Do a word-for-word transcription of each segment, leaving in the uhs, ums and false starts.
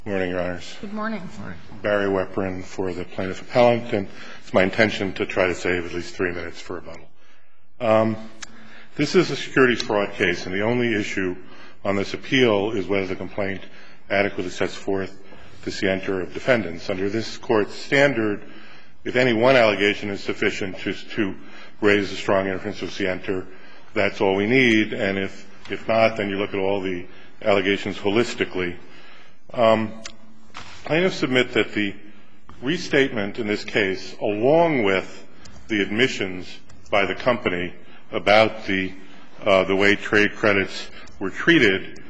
Good morning, Your Honors. Good morning. Barry Weprin for the plaintiff appellant, and it's my intention to try to save at least three minutes for rebuttal. Um, this is a securities fraud case, and the only issue on this appeal is whether the complaint adequately sets forth the scienter of defendants. Under this Court's standard, if any one allegation is sufficient to, to raise a strong inference of scienter, that's all we need, and if, if not, then you look at all the allegations holistically. Um, plaintiffs submit that the restatement in this case, along with the admissions by the company about the uh, the way trade credits were treated,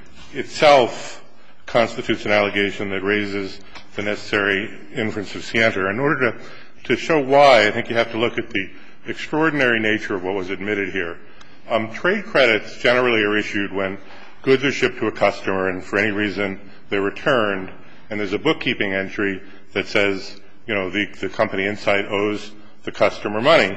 itself constitutes an allegation that raises the necessary inference of scienter. In order to, to show why, I think you have to look at the extraordinary nature of what was admitted here. Um, trade credits generally are issued when goods are shipped to a customer and for any reason they're returned, and there's a bookkeeping entry that says, you know, the, the company Insight owes the customer money.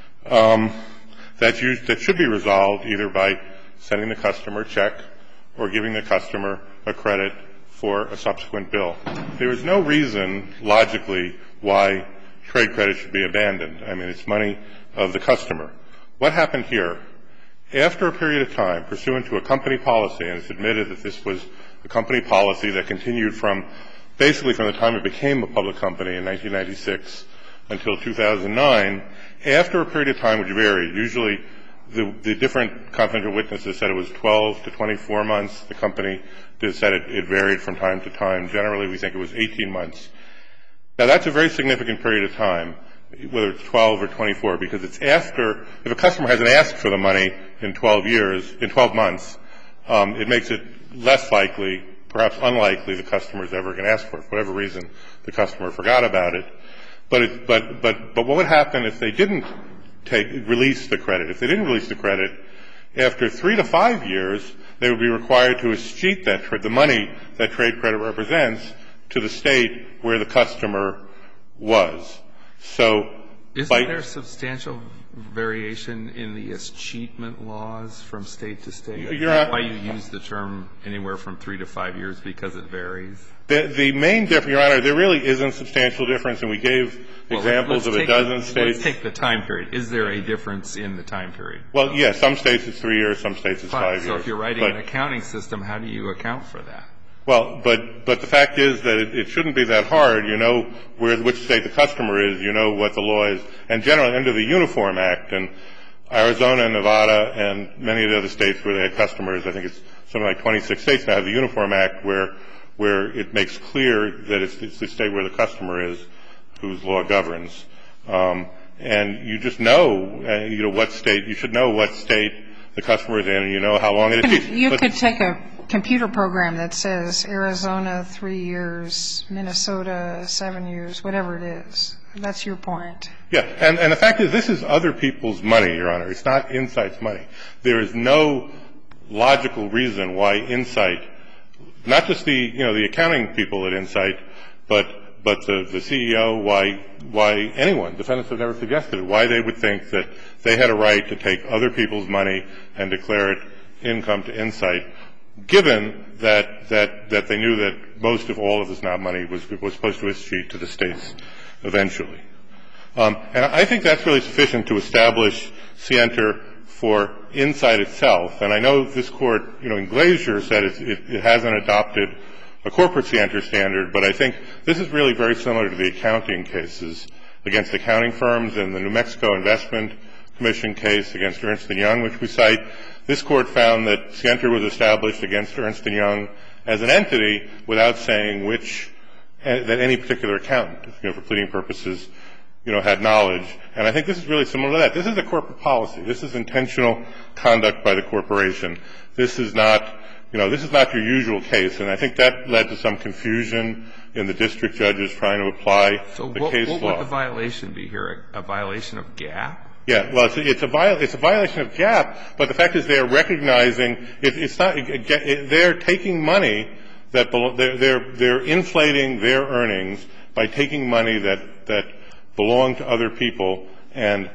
Um, that's used, that should be resolved either by sending the customer a check or giving the customer a credit for a subsequent bill. There is no reason, logically, why trade credit should be abandoned. I mean, it's money of the customer. What happened here? After a period of time, pursuant to a company policy, and it's admitted that this was a company policy that continued from basically from the time it became a public company in nineteen ninety-six until two thousand nine, after a period of time which varied, usually the, the different confidential witnesses said it was twelve to twenty-four months. The company did said it, it varied from time to time. Generally, we think it was eighteen months. Now, that's a very significant period of time, whether it's twelve or twenty-four, because it's after, if a customer hasn't asked for the money in twelve years, in twelve months, um, it makes it less likely, perhaps unlikely, the customer is ever going to ask for it. For whatever reason, the customer forgot about it. But it, but, but, but what would happen if they didn't take, release the credit? If they didn't release the credit, after three to five years, they would be required to escheat that, the money that trade credit represents to the state where the customer was. So, isn't there substantial variation in the escheatment laws from state to state? Is that why you use the term anywhere from three to five years, because it varies? The, the main difference, Your Honor, there really isn't substantial difference, and we gave well, examples of a dozen the, states. Let's take the time period. Is there a difference in the time period? Well, yes. Yeah, some states it's three years, some states it's Fine. five so years. So if you're writing but, an accounting system, how do you account for that? Well, but but the fact is that it, it shouldn't be that hard. You know where which state the customer is. You know what the law is. And generally, under the Uniform Act, and Arizona, Nevada, and many of the other states where they had customers, I think it's something like twenty-six states now have the Uniform Act where where it makes clear that it's, it's the state where the customer is whose law governs. Um, and you just know, uh, you know, what state, you should know what state the customer is in, and you know how long it is. You but, could take a computer program that says Arizona three years, Minnesota seven years, whatever it is. That's your point. Yeah, and, and the fact is this is other people's money, Your Honor. It's not Insight's money. There is no logical reason why Insight, not just the, you know, the accounting people at Insight, but but the, the C E O, why why anyone, defendants have never suggested it, why they would think that they had a right to take other people's money and declare it income to Insight, given that that that they knew that most of all of this not money was was supposed to escheat to the states eventually. Um, and I think that's really sufficient to establish scienter for Insight itself. And I know this Court, you know, in Glazier said it, it, it hasn't adopted a corporate scienter standard, but I think this is really very similar to the accounting cases against accounting firms and the New Mexico Investment Commission case against Ernst and Young, which we cite. This Court found that scienter was established against Ernst and Young as an entity without saying which, uh, that any particular accountant, you know, for pleading purposes, you know, had knowledge. And I think this is really similar to that. This is a corporate policy. This is intentional conduct by the corporation. This is not, you know, this is not your usual case. And I think that led to some confusion in the district judges trying to apply so the what, case what law. So what would the violation be here? A, a violation of GAAP? Yeah, well, it's a, it's a, viol- it's a violation of GAAP, but the fact is they are recognizing it, it's not. It, it, they're taking money that belo- they're, they're they're inflating their earnings by taking money that that belong to other people and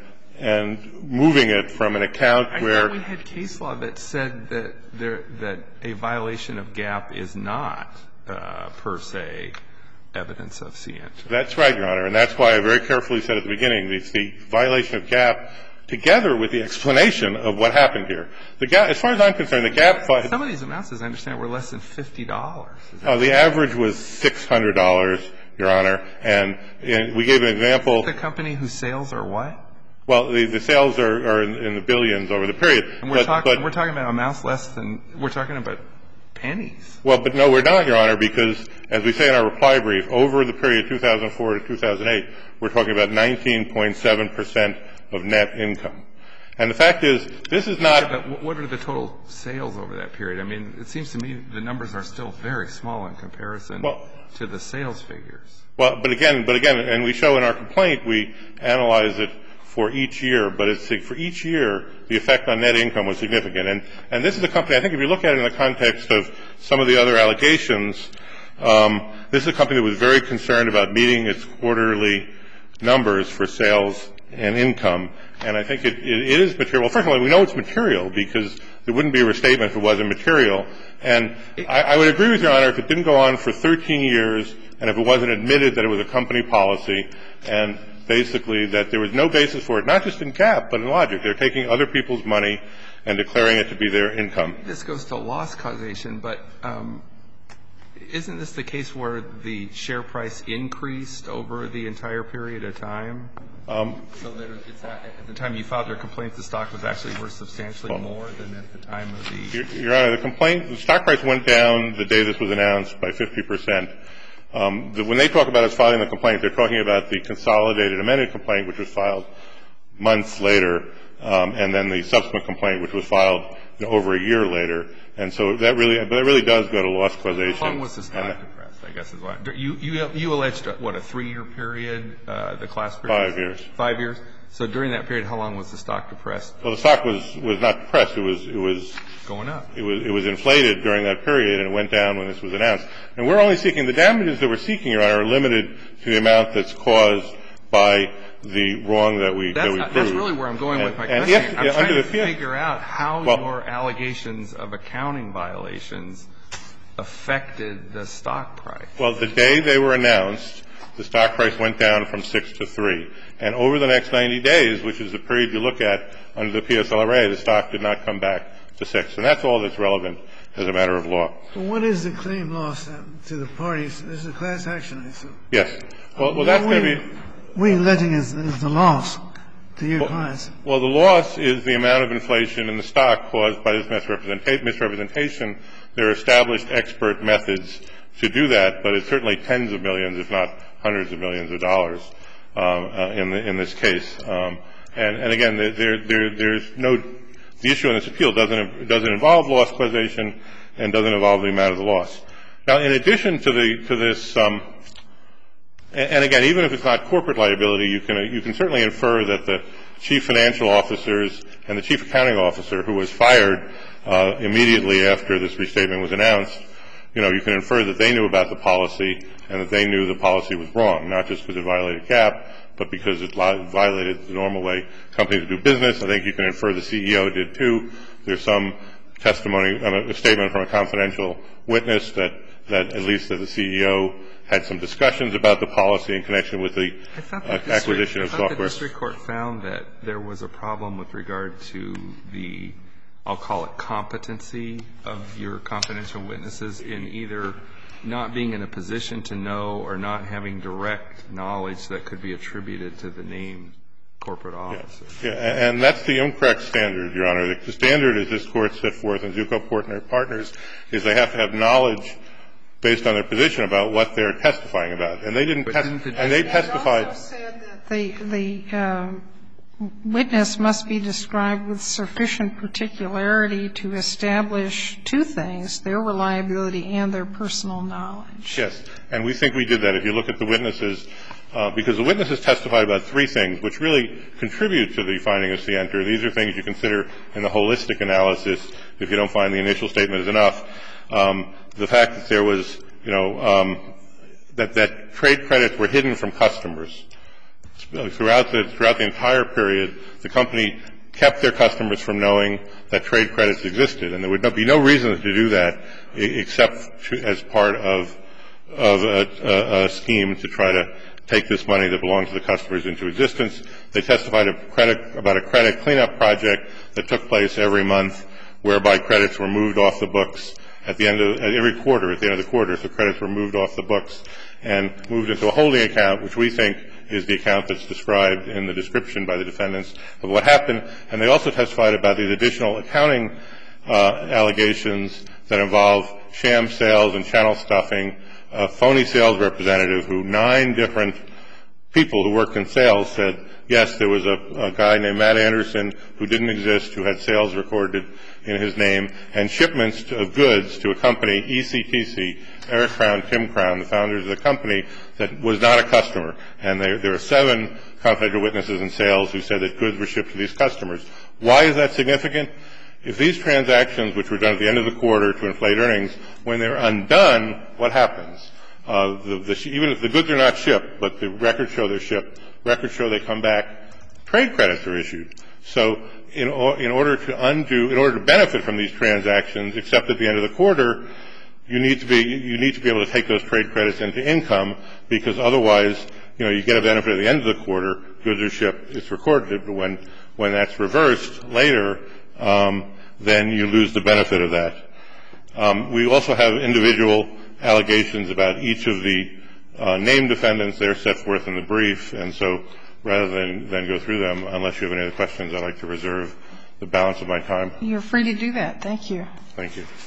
and moving it from an account I where thought we had case law that said that there that a violation of GAAP is not uh, per se evidence of scienter. That's right, Your Honor, and that's why I very carefully said at the beginning it's the violation of GAP together with the explanation of what happened here. The GAP, as far as I'm concerned, the GAP – Some of these amounts, as I understand, were less than fifty dollars. Oh, the average was six hundred dollars, Your Honor, and, and we gave an example. The company whose sales are what? Well, the, the sales are, are in, in the billions over the period. And we're, but, talk, but, we're talking about amounts less than – we're talking about pennies. Well, but no, we're not, Your Honor, because as we say in our reply brief, over the period two thousand four to two thousand eight, we're talking about nineteen point seven percent of net income. And the fact is, this is not – Yeah, but what are the total sales over that period? I mean, it seems to me the numbers are still very small in comparison well, to the sales figures. Well, but again, but again, and we show in our complaint, we analyze it for each year, but it's for each year, the effect on net income was significant. And, and this is a company, I think if you look at it in the context of some of the other allegations, um, this is a company that was very concerned about meeting its quarterly numbers for sales and income. And I think it, it is material. Well, first of all, we know it's material because there wouldn't be a restatement if it wasn't material. And I, I would agree with Your Honor if it didn't go on for thirteen years and if it wasn't admitted that it was a company policy and basically that there was no basis for it, not just in GAP, but in logic. They're taking other people's money and declaring it to be their income. This goes to loss causation, but um, isn't this the case where the share price increased over the entire period of time? Um, so that it's at, at the time you filed your complaint, the stock was actually worth substantially well, more than at the time of the... Your, Your Honor, the complaint, the stock price went down the day this was announced by fifty percent. Um, the, when they talk about us filing the complaint, they're talking about the consolidated amended complaint, which was filed months later, um, and then the subsequent complaint, which was filed you know, over a year later. And so that really, but that really does go to loss causation. How long was the stock depressed, I guess is why. You, you, you alleged, what, a three-year period, uh, the class period? Five years. Five years. So during that period, how long was the stock depressed? Well, the stock was, was not depressed. It was, it was going up. It was, it was inflated during that period, and it went down when this was announced. And we're only seeking the damages that we're seeking, Your Honor, are limited to the amount that's caused by the wrong that we that's, that we proved. That's really where I'm going and, with my and question. if, I'm yeah, trying under to the, yeah. figure out how well, your allegations of accounting violations affected the stock price. Well, the day they were announced, the stock price went down from six to three. And over the next ninety days, which is the period you look at under the P S L R A, the stock did not come back to six. And that's all that's relevant as a matter of law. Well, what is the claim loss to the parties? This is a class action, I assume. Yes. Well, well that's going to be... What are you alleging is, is the loss to your well, clients? Well, the loss is the amount of inflation in the stock caused by this misrepresenta- misrepresentation. There are established expert methods to do that, but it's certainly tens of millions, if not hundreds of millions of dollars um, uh, in, the, in this case. Um, and, and again, there, there, there's no – the issue in this appeal doesn't, doesn't involve loss causation and doesn't involve the amount of the loss. Now, in addition to, the, to this um, – and again, even if it's not corporate liability, you can, you can certainly infer that the chief financial officers and the chief accounting officer who was fired uh, immediately after this restatement was announced, you know, you can infer that they knew about the policy and that they knew the policy was wrong, not just because it violated GAP, but because it violated the normal way companies do business. I think you can infer the C E O did too. There's some testimony, a statement from a confidential witness that, that at least that the C E O had some discussions about the policy in connection with the uh, acquisition of software. I thought the district court found that there was a problem with regard to the, I'll call it competency of your confidential witnesses in either not being in a position to know or not having direct knowledge that could be attributed to the named corporate officer. Yeah, yeah, and that's the incorrect standard, Your Honor. The standard, as this Court set forth in Zucco Partners, is they have to have knowledge based on their position about what they're testifying about. And they didn't testify. And they testified. It also said that the, the um, witness must be described with sufficient particularity to establish two things, their reliability and their personal knowledge. Yes. And we think we did that. If you look at the witnesses, uh, because the witnesses testified about three things which really contribute to the finding of scienter. These are things you consider in the holistic analysis if you don't find the initial statement is enough. Um, the fact that there was, you know, um, that, that trade credits were hidden from customers. Throughout the, throughout the entire period, the company kept their customers from knowing that trade credits existed. And there would be no reason to do that except to, as part of, of a, a, a scheme to try to take this money that belonged to the customers into existence. They testified a credit, about a credit cleanup project that took place every month, whereby credits were moved off the books at the end of every quarter, at the end of the quarter. So credits were moved off the books and moved into a holding account, which we think is the account that's described in the description by the defendants of what happened. And they also testified about these additional accounting uh, allegations that involve sham sales and channel stuffing. A phony sales representative who nine different people who worked in sales said, yes, there was a, a guy named Matt Anderson who didn't exist, who had sales recorded in his name, and shipments of goods to a company, E C T C, Eric Crown, Tim Crown, the founders of the company, that was not a customer. And there, there are seven confidential witnesses in sales who said that goods were shipped to these customers. Why is that significant? If these transactions, which were done at the end of the quarter to inflate earnings, when they're undone, what happens? Uh, the, the, even if the goods are not shipped, but the records show they're shipped, records show they come back, trade credits are issued. So in, in order to undo, in order to benefit from these transactions, except at the end of the quarter, you need to be, you need to be able to take those trade credits into income, because otherwise, you know, you get a benefit at the end of the quarter, goods are shipped, it's recorded, but when, when that's reversed later, um, then you lose the benefit of that. Um, we also have individual allegations about each of the uh, named defendants. They're set forth in the brief, and so rather than, than go through them, unless you have any other questions, I'd like to reserve the balance of my time. You're free to do that. Thank you. Thank you.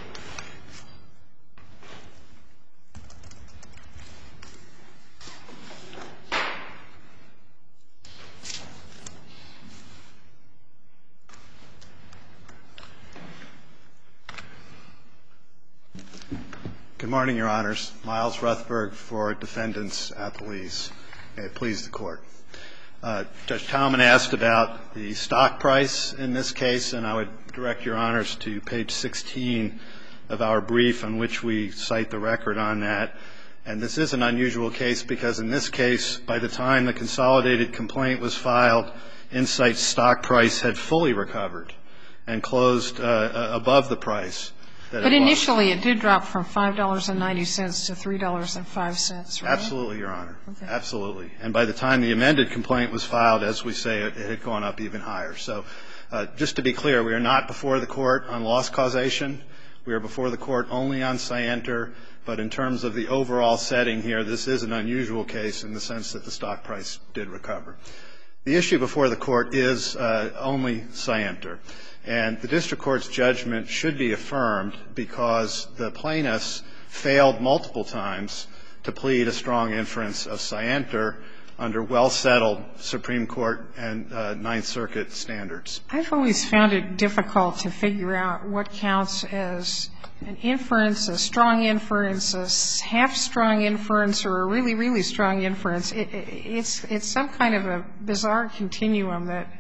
Good morning, Your Honors. Miles Ruthberg for Defendants Appellees. May it please the Court. Uh, Judge Talman asked about the stock price in this case, and I would direct Your Honors to page sixteen of our brief, on which we cite the record on that. And this is an unusual case because in this case, by the time the consolidated complaint was filed, Insight's stock price had fully recovered and closed uh, above the price. But initially it did drop from five dollars and ninety cents to three dollars and five cents, right? Absolutely, Your Honor. Okay. Absolutely. And by the time the amended complaint was filed, as we say, it, it had gone up even higher. So uh, just to be clear, we are not before the Court on loss causation. We are before the Court only on scienter. But in terms of the overall setting here, this is an unusual case in the sense that the stock price did recover. The issue before the Court is uh, only scienter. And the district court's judgment should be affirmed because the plaintiffs failed multiple times to plead a strong inference of scienter under well-settled Supreme Court and uh, Ninth Circuit standards. I've always found it difficult to figure out what counts as an inference, a strong inference, a half-strong inference, or a really, really strong inference. It, it, it's, it's some kind of a bizarre continuum that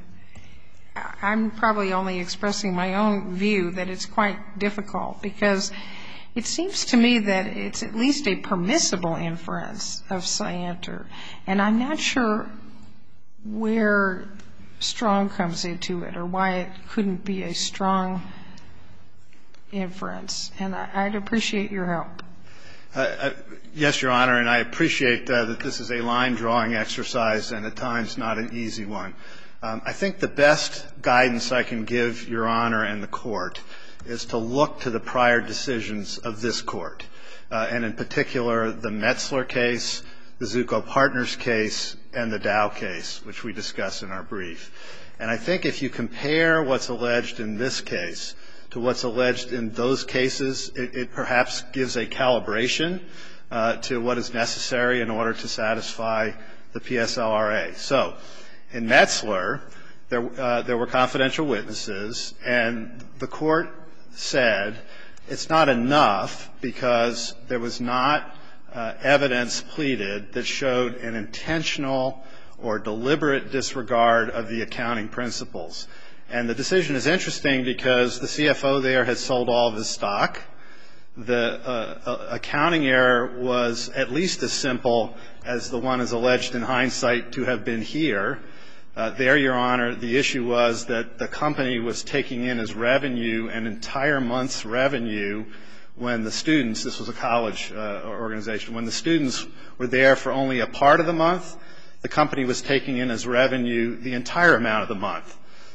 I'm probably only expressing my own view that it's quite difficult, because it seems to me that it's at least a permissible inference of scienter. And I'm not sure where strong comes into it or why it couldn't be a strong inference. And I, I'd appreciate your help. Uh, uh, yes, Your Honor, and I appreciate uh, that this is a line-drawing exercise and at times not an easy one. Um, I think the best guidance I can give Your Honor and the Court is to look to the prior decisions of this Court, uh, and in particular the Metzler case, the Zucco Partners case, and the Dow case, which we discuss in our brief. And I think if you compare what's alleged in this case to what's alleged in those cases, it, it perhaps gives a calibration uh, to what is necessary in order to satisfy the P S L R A. So in Metzler, there, uh, there were confidential witnesses, and the Court said it's not enough because there was not uh, evidence pleaded that showed an intentional or deliberate disregard of the accounting principles. And the decision is interesting because the C F O there had sold all of his stock. The uh, accounting error was at least as simple as the one is alleged in hindsight to have been here. Uh, there, Your Honor, the issue was that the company was taking in as revenue an entire month's revenue when the students, this was a college uh, organization, when the students were there for only a part of the month, the company was taking in as revenue the entire amount of the month.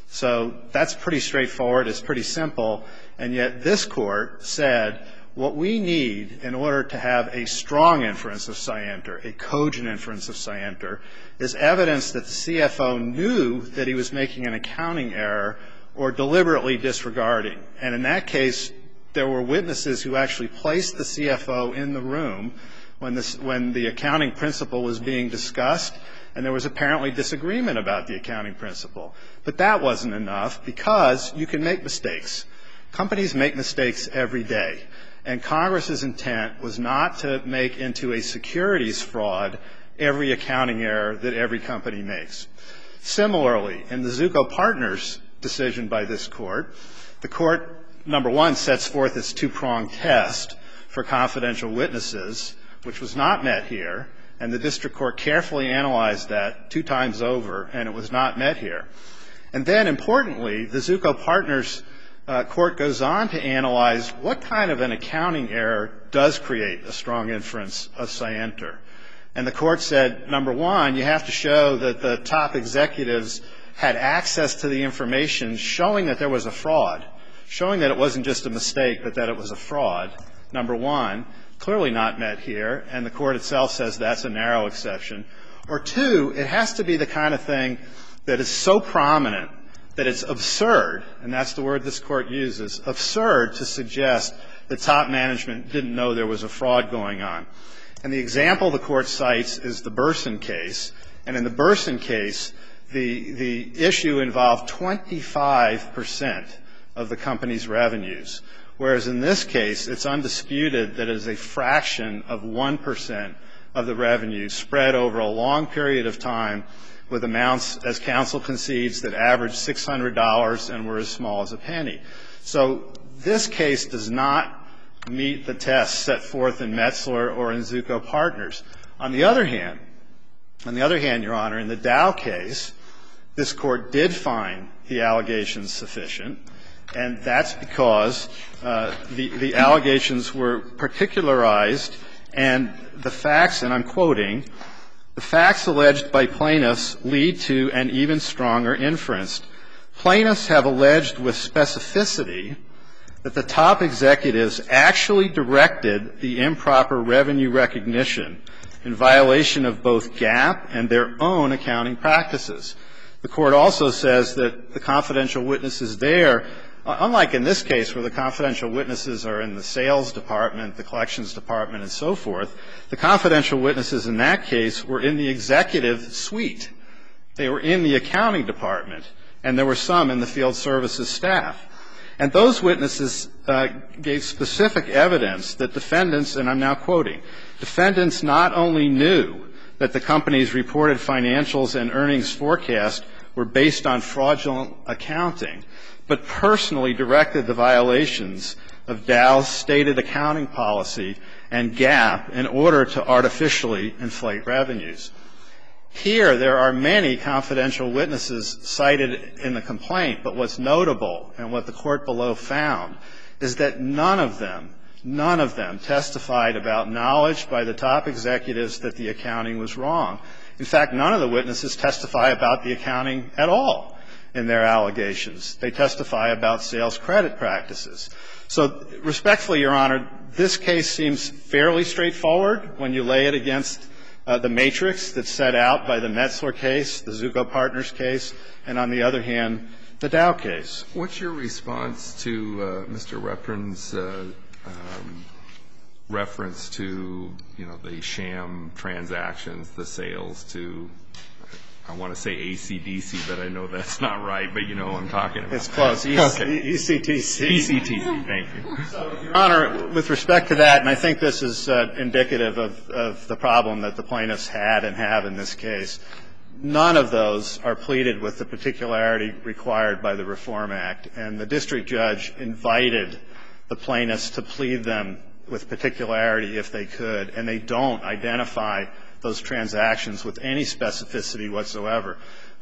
So that's pretty straightforward. It's pretty simple. And yet this Court said what we need in order to have a strong inference of scienter, a cogent inference of scienter, is evidence that the C F O knew that he was making an accounting error or deliberately disregarding. And in that case, there were witnesses who actually placed the C F O in the room when, this, when the accounting principle was being discussed, and there was apparently disagreement about the accounting principle. But that wasn't enough because you can make mistakes. Companies make mistakes every day. And Congress's intent was not to make into a securities fraud every accounting error that every company makes. Similarly, in the Zucco Partners decision by this Court, the Court, number one, sets forth its two-pronged test for confidential witnesses, which was not met here, and the district court carefully analyzed that two times over, and it was not met here. And then, importantly, the Zucco Partners uh, Court goes on to analyze what kind of an accounting error does create a strong inference of scienter. And the Court said, number one, you have to show that the top executives had access to the information showing that there was a fraud, showing that it wasn't just a mistake, but that it was a fraud, number one. Clearly not met here, and the Court itself says that's a narrow exception. Or two, it has to be the kind of thing that is so prominent that it's absurd, and that's the word this Court uses, absurd to suggest that top management didn't know there was a fraud going on. And the example the Court cites is the Burson case. And in the Burson case, the, the issue involved twenty-five percent of the company's revenues. Whereas in this case, it's undisputed that it is a fraction of one percent of the revenue spread over a long period of time with amounts, as counsel concedes, that averaged six hundred dollars and were as small as a penny. So this case does not meet the tests set forth in Metzler or in Zucco Partners. On the other hand, on the other hand, Your Honor, in the Dow case, this Court did find the allegations sufficient. And that's because uh, the, the allegations were particularized and the facts, and I'm quoting, the facts alleged by plaintiffs lead to an even stronger inference. Plaintiffs have alleged with specificity that the top executives actually directed the improper revenue recognition in violation of both GAAP and their own accounting practices. The Court also says that the confidential witnesses there, unlike in this case where the confidential witnesses are in the sales department, the collections department, and so forth, the confidential witnesses in that case were in the executive suite. They were in the accounting department, and there were some in the field services staff. And those witnesses uh, gave specific evidence that defendants, and I'm now quoting, defendants not only knew that the company's reported financials and earnings forecast were based on fraudulent accounting, but personally directed the violations of Dow's stated accounting policy and GAAP in order to artificially inflate revenues. Here, there are many confidential witnesses cited in the complaint, but what's notable and what the Court below found is that none of them, none of them testified about knowledge by the top executives that the accounting was wrong. In fact, none of the witnesses testify about the accounting at all in their allegations. They testify about sales credit practices. So respectfully, Your Honor, this case seems fairly straightforward when you lay it against uh, the matrix that's set out by the Metzler case, the Zucco Partners case, and on the other hand, the Dow case. What's your response to uh, Mister Reprin's uh, um, reference to, you know, the sham transactions, the sales to, I want to say A C D C, but I know that's not right, but you know what I'm talking about. It's close. E- okay. E C T C. E C T C, thank you. So, Your Honor, with respect to that, and I think this is uh, indicative of, of the problem that the plaintiffs had and have in this case, none of those are pleaded with the particularity required by the Reform Act, and the district judge invited the plaintiffs to plead them with particularity if they could, and they don't identify those transactions with any specificity whatsoever.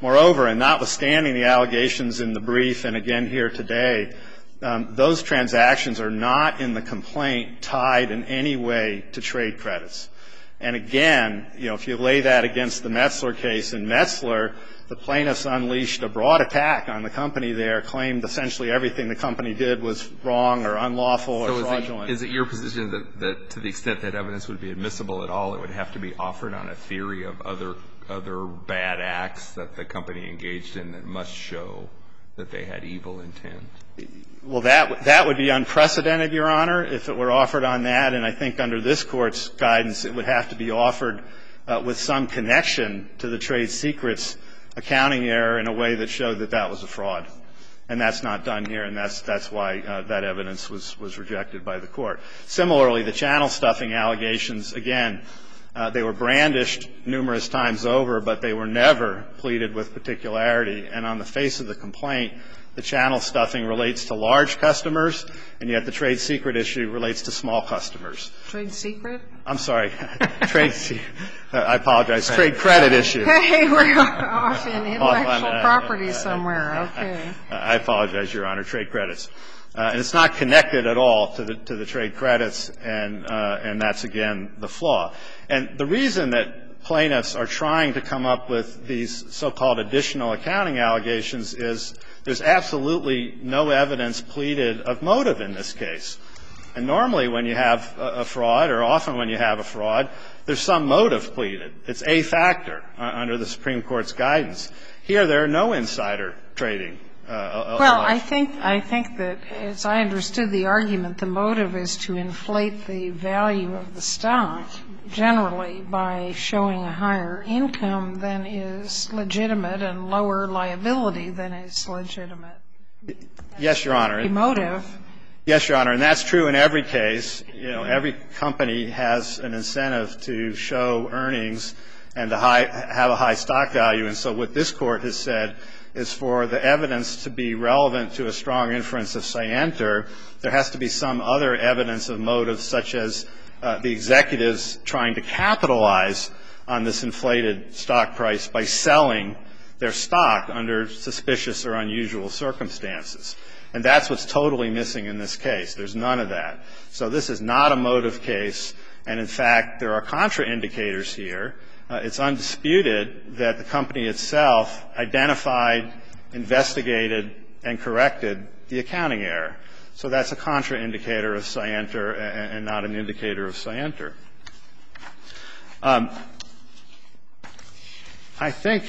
Moreover, and notwithstanding the allegations in the brief and again here today, um, those transactions are not in the complaint tied in any way to trade credits. And again, you know, if you lay that against the Metzler case, in Metzler, the plaintiffs unleashed a broad attack on the company there, claimed essentially everything the company did was wrong or unlawful or so fraudulent. Is it, is it your position that, that to the extent that evidence would be admissible at all, it would have to be offered on a theory of other other bad acts that the company engaged in that must show that they had evil intent? Well, that that would be unprecedented, Your Honor, if it were offered on that. And I think under this Court's guidance, it would have to be offered uh, with some connection to the trade secrets accounting error in a way that showed that that was a fraud. And that's not done here, and that's that's why uh, that evidence was was rejected by the Court. Similarly, the channel stuffing allegations, again, uh, they were brandished numerous times over, but they were never pleaded with particularity. And on the face of the complaint, the channel stuffing relates to large customers, and yet the trade secret issue relates to small customers. Trade secret? I'm sorry. Trade secret. I apologize. Trade credit issue. Hey, we're off in intellectual Off on, uh, property uh, somewhere. Okay. I apologize, Your Honor. Trade credits. Uh, and it's not connected at all to the to the trade credits, and uh, and that's, again, the flaw. And the reason that plaintiffs are trying to come up with these so-called additional accounting allegations is there's absolutely no evidence pleaded of motive in this case. And normally when you have a fraud, or often when you have a fraud, there's some motive pleaded. It's a factor uh, under the Supreme Court's guidance. Here, there are no insider trading. Uh, well, I think I think that, as I understood the argument, the motive is to inflate the value of the stock generally by showing a higher income than is legitimate and lower liability than is legitimate. Yes, Your Honor. The motive. Yes, Your Honor, and that's true in every case. You know, every company has an incentive to show earnings and to high, have a high stock value. And so what this Court has said is for the evidence to be relevant to a strong inference of scienter, there has to be some other evidence of motive, such as uh, the executives trying to capitalize on this inflated stock price by selling their stock under suspicious or unusual circumstances. And that's what's totally missing in this case. There's none of that. So this is not a motive case. And, in fact, there are contraindicators here. Uh, it's undisputed that the company itself identified, investigated, and corrected the accounting error. So that's a contraindicator of scienter and, and not an indicator of scienter. Um, I think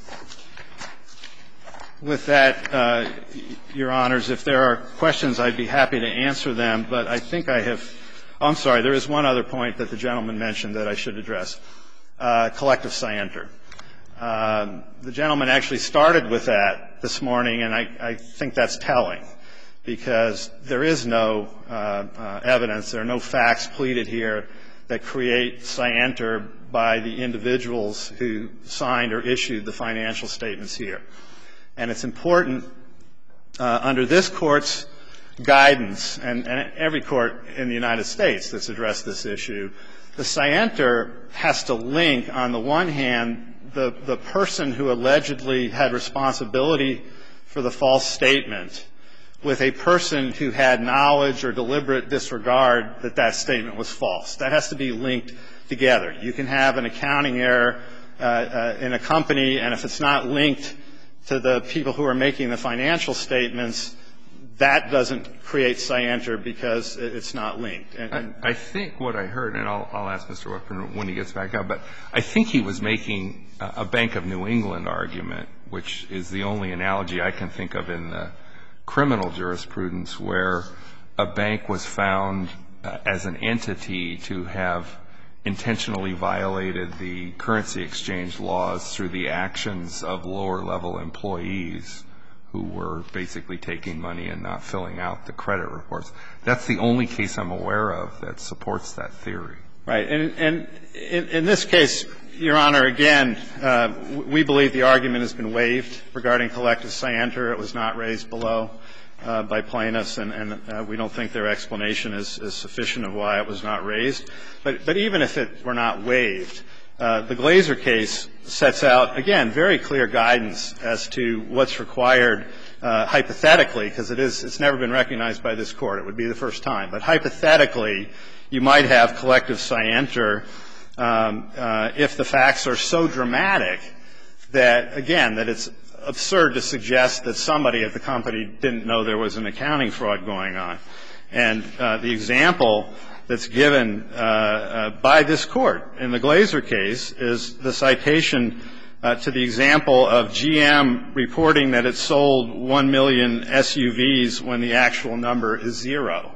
with that, uh, Your Honors, if there are questions, I'd be happy to answer them. But I think I have – oh, I'm sorry. There is one other point that the gentleman mentioned that I should address. Uh, collective scienter. Um, the gentleman actually started with that this morning, and I, I think that's telling, because there is no uh, uh, evidence, there are no facts pleaded here that create scienter by the individuals who signed or issued the financial statements here. And it's important uh, under this Court's guidance, and, and every court in the United States that's addressed this issue, the scienter has to link, on the one hand, the, the person who allegedly had responsibility for the false statement with a person who had knowledge or deliberate disregard that that statement was false. That has to be linked together. You can have an accounting error uh, uh, in a company, and if it's not linked to the people who are making the financial statements, that doesn't create scienter because it's not linked. And, and I, I think what I heard, and I'll, I'll ask Mister Wepner when he gets back up, but I think he was making a, a Bank of New England argument, which is the only analogy I can think of in the criminal jurisprudence where a bank was found uh, as an entity to have intentionally violated the currency exchange laws through the actions of lower-level employees who were basically taking money and not filling out the credit reports. That's the only case I'm aware of that supports that theory. Right. And, and in, in this case, Your Honor, again, uh, we believe the argument has been waived regarding collective scienter. It was not raised below uh, by plaintiffs, and, and uh, we don't think their explanation is, is sufficient of why it was not raised. But, but even if it were not waived, Uh, the Glazer case sets out, again, very clear guidance as to what's required uh, hypothetically, because it is, it's never been recognized by this Court. It would be the first time. But hypothetically, you might have collective scienter um, uh, if the facts are so dramatic that, again, that it's absurd to suggest that somebody at the company didn't know there was an accounting fraud going on. And uh, the example that's given uh, uh, by this Court in the Glazer case is the citation uh, to the example of G M reporting that it sold one million S U Vs when the actual number is zero.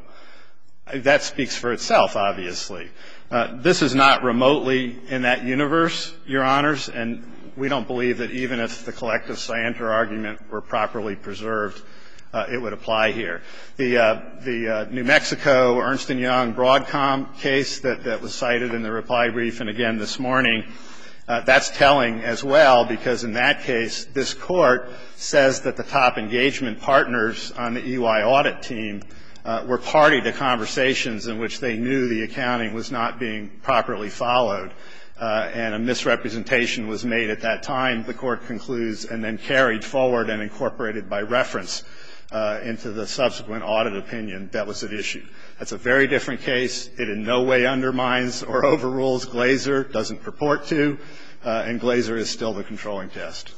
That speaks for itself, obviously. Uh, this is not remotely in that universe, Your Honors, and we don't believe that even if the collective scienter argument were properly preserved, Uh, it would apply here. The, uh, the uh, New Mexico Ernst and Young Broadcom case that, that was cited in the reply brief and again this morning, uh, that's telling as well, because in that case, this Court says that the top engagement partners on the E Y audit team uh, were party to conversations in which they knew the accounting was not being properly followed. Uh, and a misrepresentation was made at that time, the Court concludes, and then carried forward and incorporated by reference Uh, into the subsequent audit opinion that was at issue. That's a very different case. It in no way undermines or overrules Glazer, doesn't purport to, uh, and Glazer is still the controlling test.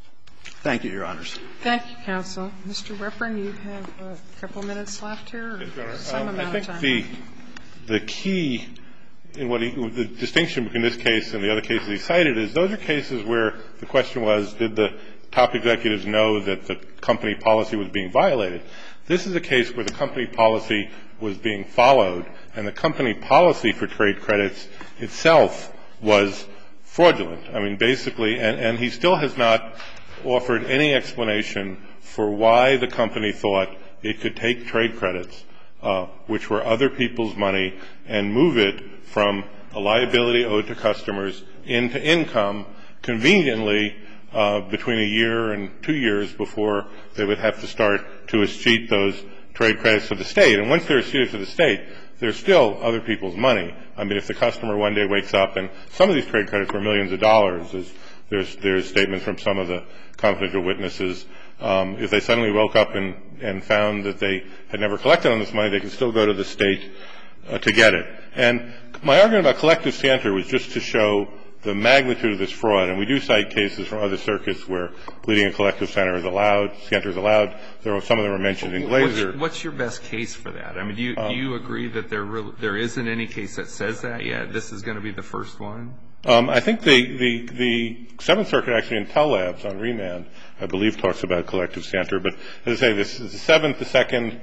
Thank you, Your Honors. Thank you, counsel. Mister Weprin, you have a couple minutes left here, or yes, Your Honor. some um, amount I of time. think the, the key in what he, the distinction between this case and the other cases he cited is those are cases where the question was, did the top executives know that the company policy was being violated? This is a case where the company policy was being followed, and the company policy for trade credits itself was fraudulent. I mean, basically, and, and he still has not offered any explanation for why the company thought it could take trade credits, uh, which were other people's money, and move it from a liability owed to customers into income conveniently Uh, between a year and two years before they would have to start to escheat those trade credits to the state. And once they're escheated to the state, they're still other people's money. I mean, if the customer one day wakes up, and some of these trade credits were millions of dollars, there's, there's, there's statements from some of the confidential witnesses. Um, if they suddenly woke up and, and found that they had never collected on this money, they could still go to the state uh, to get it. And my argument about collective scienter was just to show the magnitude of this fraud, and we do cite cases from other circuits where pleading a collective scienter is allowed, scienter is allowed. There were some of them were mentioned in Glazer. What's, what's your best case for that? I mean, do you, um, do you agree that there really, there isn't any case that says that yet? This is going to be the first one? Um, I think the, the, the Seventh Circuit actually in Tell Labs on remand, I believe, talks about collective scienter. But as I say, this is the Seventh, the Second,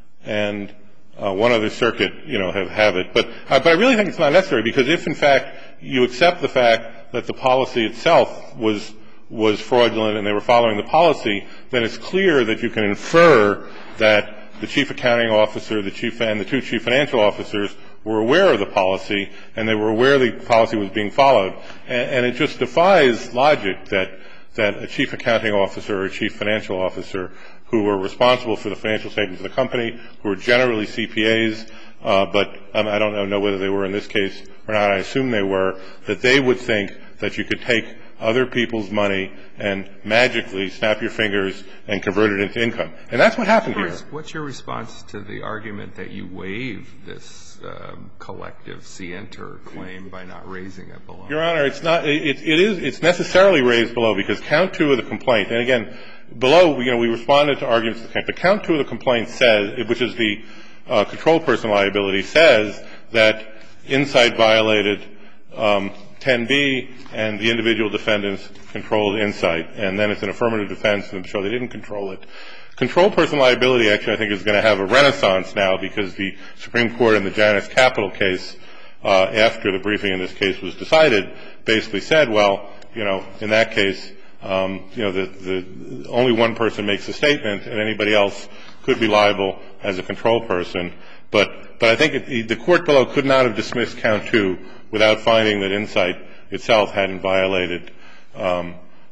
and Uh, one other circuit, you know, have, have it. But, uh, but I really think it's not necessary, because if, in fact, you accept the fact that the policy itself was, was fraudulent and they were following the policy, then it's clear that you can infer that the chief accounting officer, the chief, and the two chief financial officers were aware of the policy, and they were aware the policy was being followed. And, and it just defies logic that, that a chief accounting officer or a chief financial officer who were responsible for the financial statements of the company, who were generally C P As, uh, but um, I don't know whether they were in this case or not. I assume they were, that they would think that you could take other people's money and magically snap your fingers and convert it into income. And that's what happened here. What's your response to the argument that you waive this um, collective scienter claim by not raising it below? Your Honor, it's not. It, it is. It's necessarily raised below, because count two of the complaint, and again, below, you know, we responded to arguments of the complaint, but count two of the complaint says, which is the uh, control person liability, says that Insight violated um, ten B and the individual defendants controlled Insight. And then it's an affirmative defense to show they didn't control it. Control person liability, actually, I think, is going to have a renaissance now, because the Supreme Court in the Janus Capital case, uh, after the briefing in this case was decided, basically said, well, you know, in that case, Um, you know, the, the only one person makes a statement, and anybody else could be liable as a control person. But, but I think it, the court below could not have dismissed count two without finding that Insight itself hadn't violated um,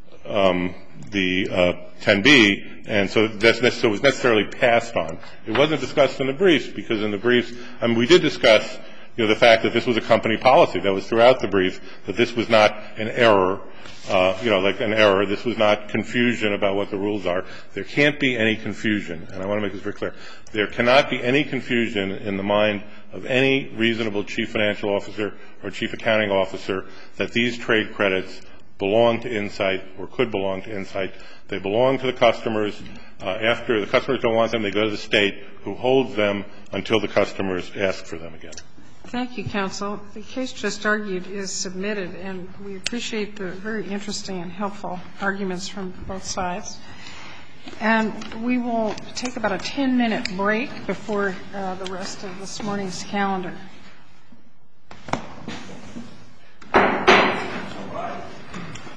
um, the uh, ten B, and so that's so it was necessarily passed on. It wasn't discussed in the briefs, because in the briefs, I mean, we did discuss, you know, the fact that this was a company policy that was throughout the brief, that this was not an error, uh, you know, like an error. This was not confusion about what the rules are. There can't be any confusion, and I want to make this very clear. There cannot be any confusion in the mind of any reasonable chief financial officer or chief accounting officer that these trade credits belong to Insight or could belong to Insight. They belong to the customers. Uh, after the customers don't want them, they go to the state, who holds them until the customers ask for them again. Thank you, counsel. The case just argued is submitted, and we appreciate the very interesting and helpful arguments from both sides. And we will take about a ten-minute break before uh, the rest of this morning's calendar.